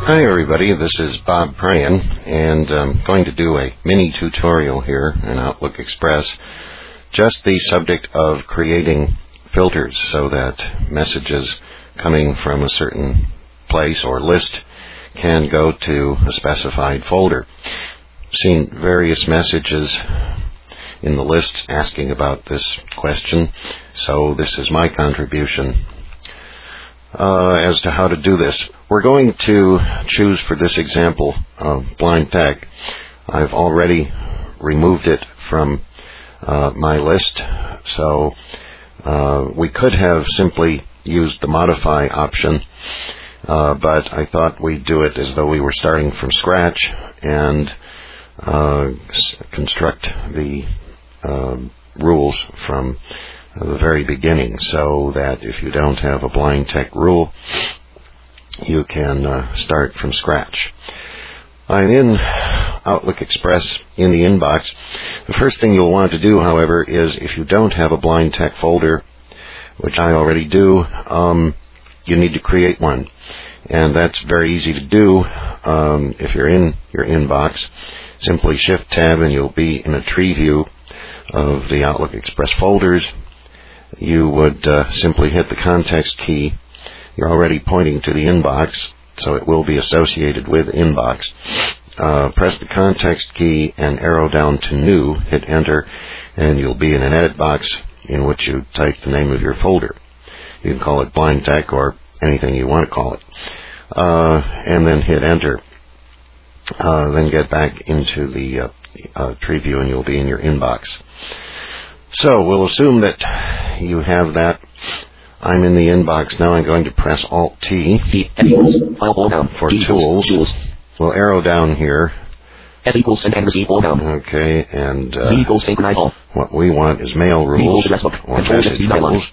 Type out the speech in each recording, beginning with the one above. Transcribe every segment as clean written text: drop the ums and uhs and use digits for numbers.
Hi everybody, this is Bob Pryan, and I'm going to do a mini tutorial here in Outlook Express, just the subject of creating filters so that messages coming from a certain place or list can go to a specified folder. I've seen various messages in the lists asking about this question, so this is my contribution as to how to do this. We're going to choose for this example blind tech. I've already removed it from my list, so we could have simply used the modify option, but I thought we'd do it as though we were starting from scratch and construct the rules from the very beginning, so that if you don't have a blind tech rule, you can start from scratch. I'm in Outlook Express in the inbox. The first thing you'll want to do, however, is if you don't have a blind tech folder, which I already do, you need to create one. And that's very easy to do. If you're in your inbox, simply Shift-Tab and you'll be in a tree view of the Outlook Express folders. You would simply hit the context key. You're already pointing to the inbox, so it will be associated with inbox. Press the context key and arrow down to new, hit enter, and you'll be in an edit box in which you type the name of your folder. You can call it blind tech or anything you want to call it. And then hit enter. Then get back into the tree view and you'll be in your inbox. So we'll assume that you have that. I'm in the inbox now. I'm going to press Alt-T for tools. We'll arrow down here. Okay, and what we want is mail rules or message rules.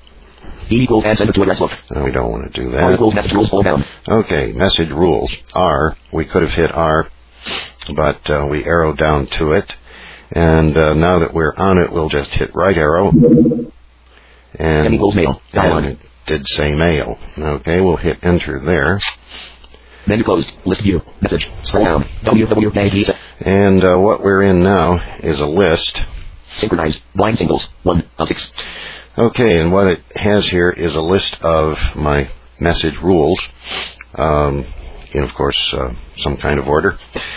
No, we don't want to do that. Okay, message rules. R. We could have hit R, but we arrowed down to it. And now that we're on it, we'll just hit right arrow. And it did say mail. Okay, we'll hit enter there. Menu closed. List view. Message. Scroll down. WWW. And what we're in now is a list. Synchronized. Blind singles. 1 of 6. Okay, and what it has here is a list of my message rules. In, of course, some kind of order.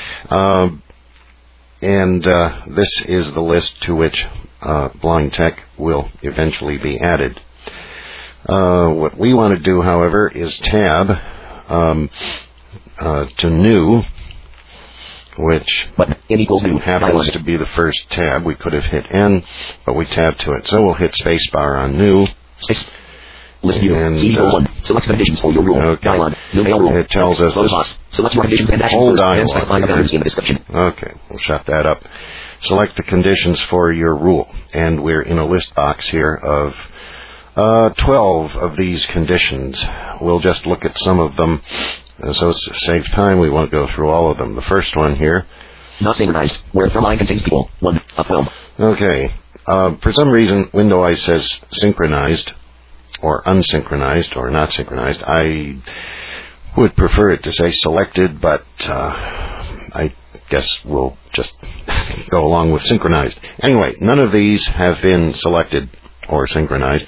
And this is the list to which blind tech will eventually be added. What we want to do, however, is tab to new, which happens to be the first tab. We could have hit N, but we tabbed to it. So we'll hit spacebar on new. List view. And, select conditions for your rule. Okay. Dialog. New mail rule. It tells us select your conditions and whole dialog. And specify the values in the description. Okay, we'll shut that up. Select the conditions for your rule. And we're in a list box here of 12 of these conditions. We'll just look at some of them. So to save time, we won't go through all of them. The first one here. Not synchronized. Where from line contains people. 1 of 12. Okay. For some reason, Window Eyes says synchronized, or unsynchronized, or not synchronized. I would prefer it to say selected, but I guess we'll just go along with synchronized. Anyway, none of these have been selected or synchronized.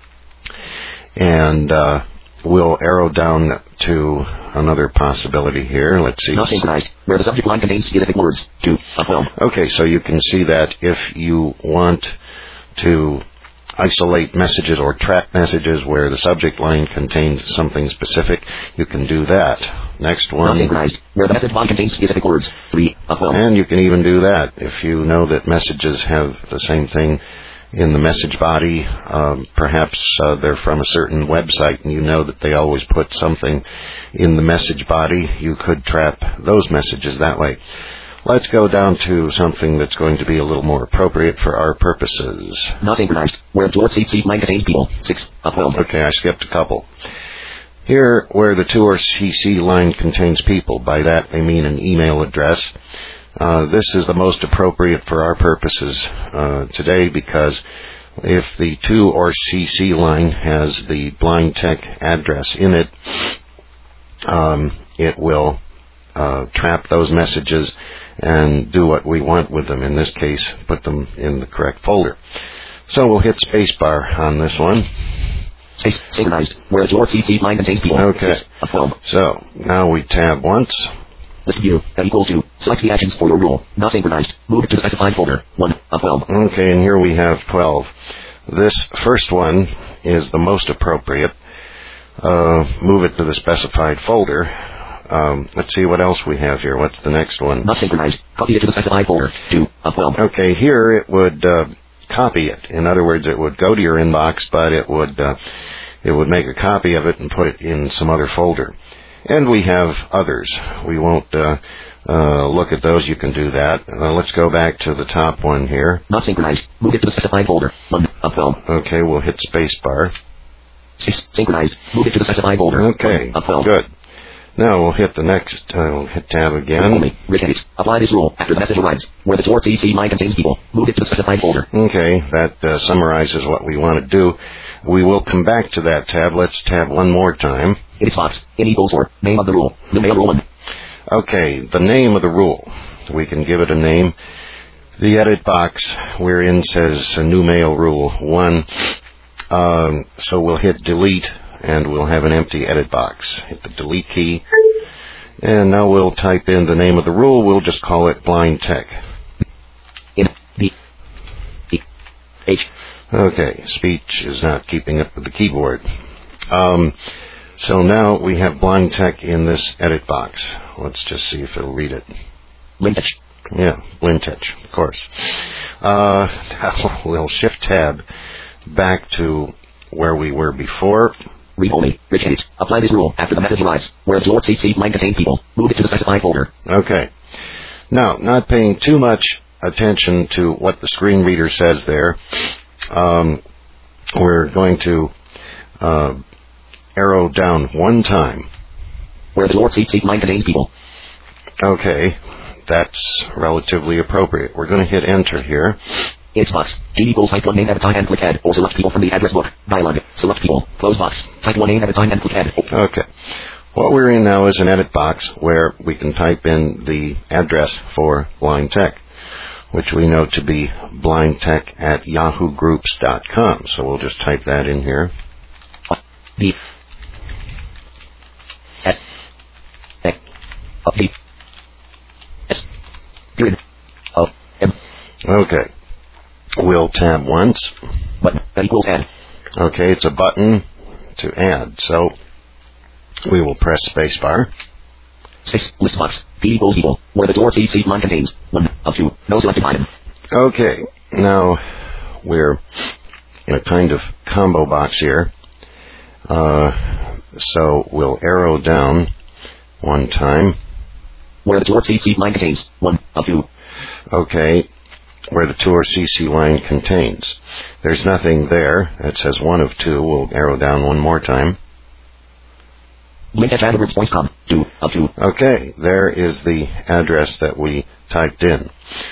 And we'll arrow down to another possibility here. Let's see. Not synchronized. Where the subject line contains specific words. 2 of 12. Okay, so you can see that if you want to isolate messages or track messages where the subject line contains something specific, you can do that. Next one. Not synchronized. Where the message line contains specific words. 3 of 12. And you can even do that if you know that messages have the same thing in the message body. Perhaps they're from a certain website and you know that they always put something in the message body. You could trap those messages that way. Let's go down to something that's going to be a little more appropriate for our purposes. Not synchronized. Where the seat line contains people. 6 of 12. Okay, I skipped a couple. Here, where the to or CC line contains people, by that they mean an email address. This is the most appropriate for our purposes today, because if the to or CC line has the blind tech address in it, it will trap those messages and do what we want with them. In this case, put them in the correct folder. So we'll hit spacebar on this one. Space synchronized. Where your CC line contains people. Okay. Of 12. So now we tab once. List view. That equals to. Select the actions for your rule. Not synchronized. Move it to the specified folder. 1 of 12. Okay, and here we have 12. This first one is the most appropriate. Move it to the specified folder. Let's see what else we have here. What's the next one? Not synchronized. Copy it to the specified folder. 2 of 12. Okay, here it would copy it. In other words, it would go to your inbox, but it would make a copy of it and put it in some other folder. And we have others. We won't look at those. You can do that. Let's go back to the top one here. Not synchronized. Move it to the specified folder. 1 of 12. Okay, we'll hit spacebar. Synchronized. Move it to the specified folder. Okay, 1 of 12. good. Now we'll hit the next, we'll hit tab again. Only. Reject. Apply this rule after the message arrives. Where the Tor CC line contains people. Move it to the specified folder. Okay, that summarizes what we want to do. We will come back to that tab. Let's tab one more time. Edit box. N equals for. Name of the rule. New mail rule 1. Okay, the name of the rule. We can give it a name. The edit box we're in says new mail rule 1. So we'll hit delete and we'll have an empty edit box. Hit the delete key. And now we'll type in the name of the rule. We'll just call it Blind Tech. H. Okay, speech is not keeping up with the keyboard. So now we have Blind Tech in this edit box. Let's just see if it'll read it. Blintech. Yeah, Blintech, of course. Now we'll shift tab back to where we were before. Read only. Reject. Apply this rule after the message arrives. Where your CC line contains people. Move it to the specified folder. Okay. Now, not paying too much attention to what the screen reader says there, we're going to arrow down one time. Where the Lord CC line contains people. Okay, that's relatively appropriate. We're going to hit enter here. Edit box. G equals type 1 name at a time and click add. Or select people from the address book. Dialog. Select people. Close box. Type 1 name at a time and click add. Okay. What we're in now is an edit box where we can type in the address for Blind Tech, which we know to be blindtech@yahoogroups.com. So we'll just type that in here. D. S. X. D. S. Period. O. M. Okay. We'll tab once. Button. That equals add. Okay, it's a button to add. So we will press spacebar. 6. List box. P equals equal. Where the door CC line contains 1 of 2. No selected item. Okay, now we're in a kind of combo box here. So we'll arrow down one time. Where the door CC line contains 1 of 2. Okay, where the Tor CC line contains. There's nothing there. It says 1 of 2. We'll arrow down one more time. Blintech@adwords.com. 2 of 2. Okay, there is the address that we typed in.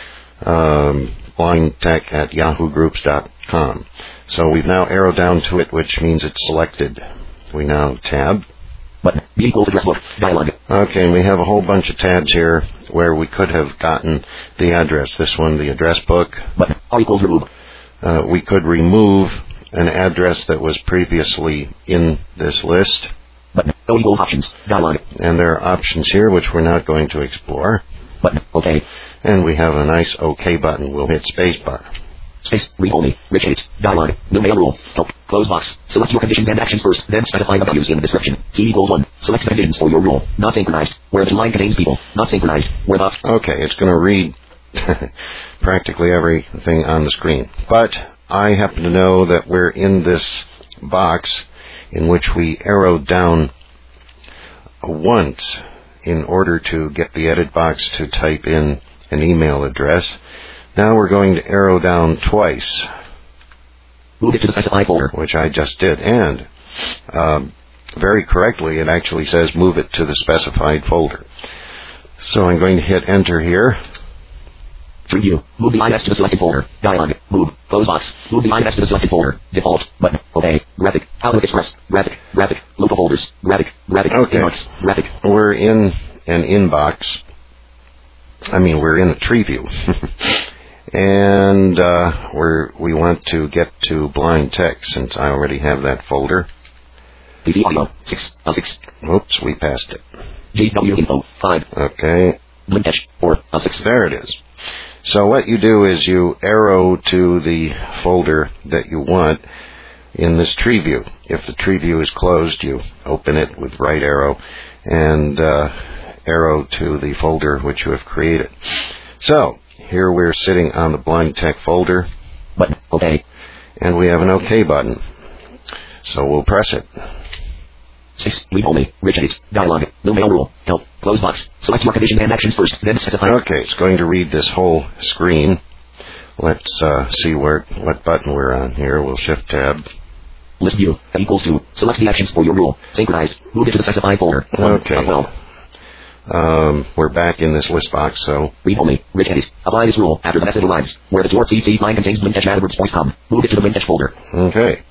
blindtech@yahoogroups.com. So we've now arrowed down to it, which means it's selected. We now tab. Button. B equals address book. Dialog. Okay, and we have a whole bunch of tabs here where we could have gotten the address. This one, the address book. Button. R equals remove. We could remove an address that was previously in this list. Button. O equals options. Dialog. And there are options here which we're not going to explore. Button. OK. And we have a nice OK button. We'll hit spacebar. Space. Read only. Reject. Dialog. New mail rule. Help. Close box. Select your conditions and actions first, then specify the values in the description. T equals 1. Select conditions for your rule. Not synchronized. Where the line contains people. Not synchronized. Where the... Okay, it's going to read practically everything on the screen. But I happen to know that we're in this box in which we arrowed down once in order to get the edit box to type in an email address. Now we're going to arrow down twice. Move it to the specified folder. Which I just did. And very correctly, it actually says move it to the specified folder. So I'm going to hit enter here. Tree view. Move the IS to the selected folder. Dialog. Move. Close box. Move the IS to the selected folder. Default. Button. Okay. Graphic. Outlook Express. Graphic. Graphic. Local folders. Graphic. Graphic. Okay. Inbox. Graphic. We're in an inbox. We're in a tree view. And we want to get to blind text since I already have that folder. PC audio 6 of 6. Oops, we passed it. GW info 5. Okay. Blink text 4 of 6. There it is. So what you do is you arrow to the folder that you want in this tree view. If the tree view is closed, you open it with right arrow and arrow to the folder which you have created. So here we're sitting on the blind tech folder. Button. Okay. And we have an OK button. So we'll press it. 6. Leave only. Rich edit. Dialog. No mail rule. Help. Close box. Select your conditions and actions first, then specify. Okay, it's going to read this whole screen. Let's see what button we're on here. We'll shift tab. List view. Equals to. Select the actions for your rule. Synchronized. Move it to the specified folder. Okay. We're back in this list box, so. Read only. Rich edit. Apply this rule after the message arrives. Where the Jort CC line contains blink words voice com. Move it to the blink folder. Okay.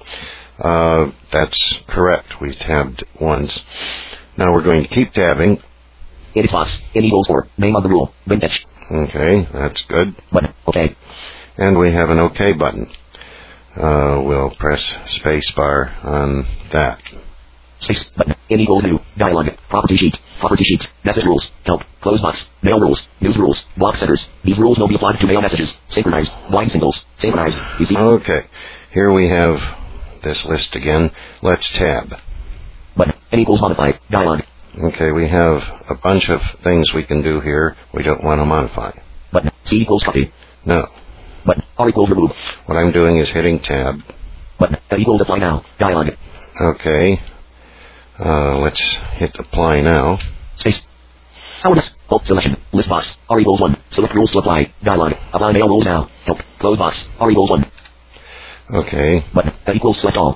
That's correct. We tabbed once. Now we're going to keep tabbing. Edit box. N equals 4. Name of the rule. Blink. Okay, that's good. Button. Okay. And we have an OK button. We'll press spacebar on that. 6. Button. N equals new. Dialog. Property sheet. Property sheet. Message rules. Help. Close box. Mail rules. News rules. Block centers. These rules will be applied to mail messages. Synchronized. Blind singles. Synchronized. PC. Okay. Here we have this list again. Let's tab. Button. N equals modify. Dialog. Okay, we have a bunch of things we can do here. We don't want to modify. Button. C equals copy. No. Button. R equals remove. What I'm doing is hitting tab. Button. N equals apply now. Dialog. Okay. Let's hit apply now. Space. Hours. Alt selection. List box. R equals 1. Select rules to apply. Dialog. Apply mail rules now. Help. Close box. R equals 1. Okay. Button. N equals select all.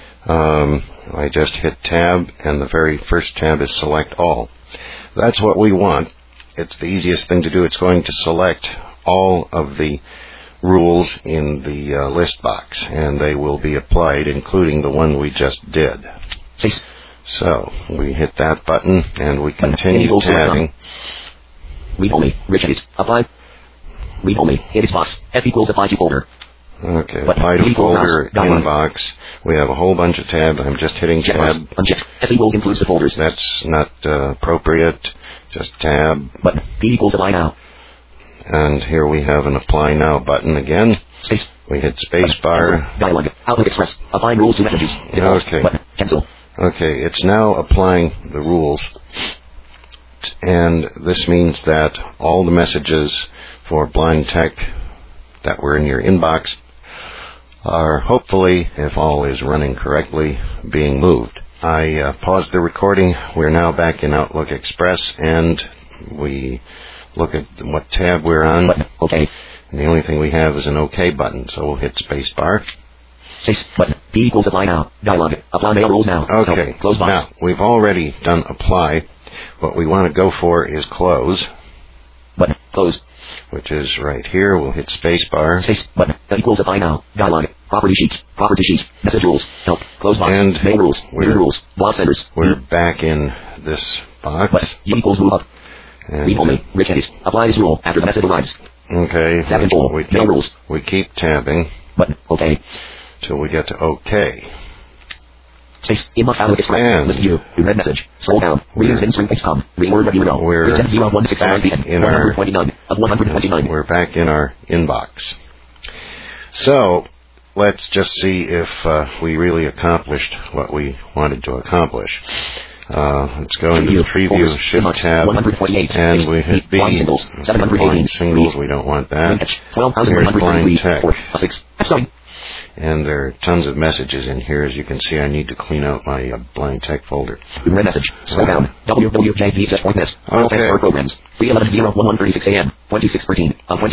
I just hit tab, and the very first tab is select all. That's what we want. It's the easiest thing to do. It's going to select all of the rules in the list box, and they will be applied, including the one we just did. 6. So we hit that button, and we continue tabbing. Read only. Rich edit. Apply. Read only. Edit box. F equals apply to folder. Okay, apply to folder, inbox. We have a whole bunch of tabs. I'm just hitting tab. Uncheck. F equals includes the folders. That's not appropriate. Just tab. Button. P equals apply now. And here we have an apply now button again. Space. We hit space bar. Dialog. Outlook Express. Apply rules to messages. Default. Okay. Button. Cancel. Okay, it's now applying the rules. And this means that all the messages for Blind Tech that were in your inbox are hopefully, if all is running correctly, being moved. I paused the recording. We're now back in Outlook Express, and we look at what tab we're on. Button. Okay. And the only thing we have is an OK button, so we'll hit space bar. 6. Button. P equals apply now. Dialog. Apply mail rules now. Okay. Close box. Now, we've already done apply. What we want to go for is close. Button. Close. Which is right here. We'll hit space bar. Space. Button. That equals apply now. Dialog. Property sheet. Property sheet. Message rules. Help. Close box. And mail rules. News rules. Block centers. We're back in this box. Button. U equals move up. And Read only. Rich edit. Apply this rule after the message arrives. Okay. Tab control. Mail rules. We keep tabbing. Button. Okay. Till we get to OK. Space. Inbox Outlook Express. List view. Read message. Scroll down. Readers in string.com. Reword review no. We're back in our 129. We're back in our inbox. So let's just see if we really accomplished what we wanted to accomplish. Let's go into the preview, shift tab, and we hit B. Blind singles, we don't want that. Here's blind text. And there are tons of messages in here. As you can see, I need to clean out my blind tech folder. Red message. Slow down. WWJV.net. Okay. Programs. 311:01:36 a.m. 2613.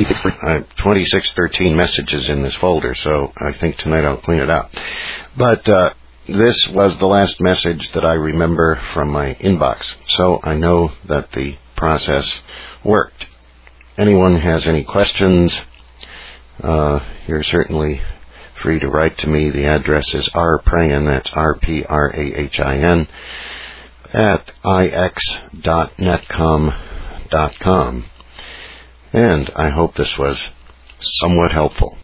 2613 messages in this folder, so I think tonight I'll clean it out. But this was the last message that I remember from my inbox, so I know that the process worked. anyone has any questions, you're certainly free to write to me. The address is rprahin, that's RPRAHIN, at ix.netcom.com. And I hope this was somewhat helpful.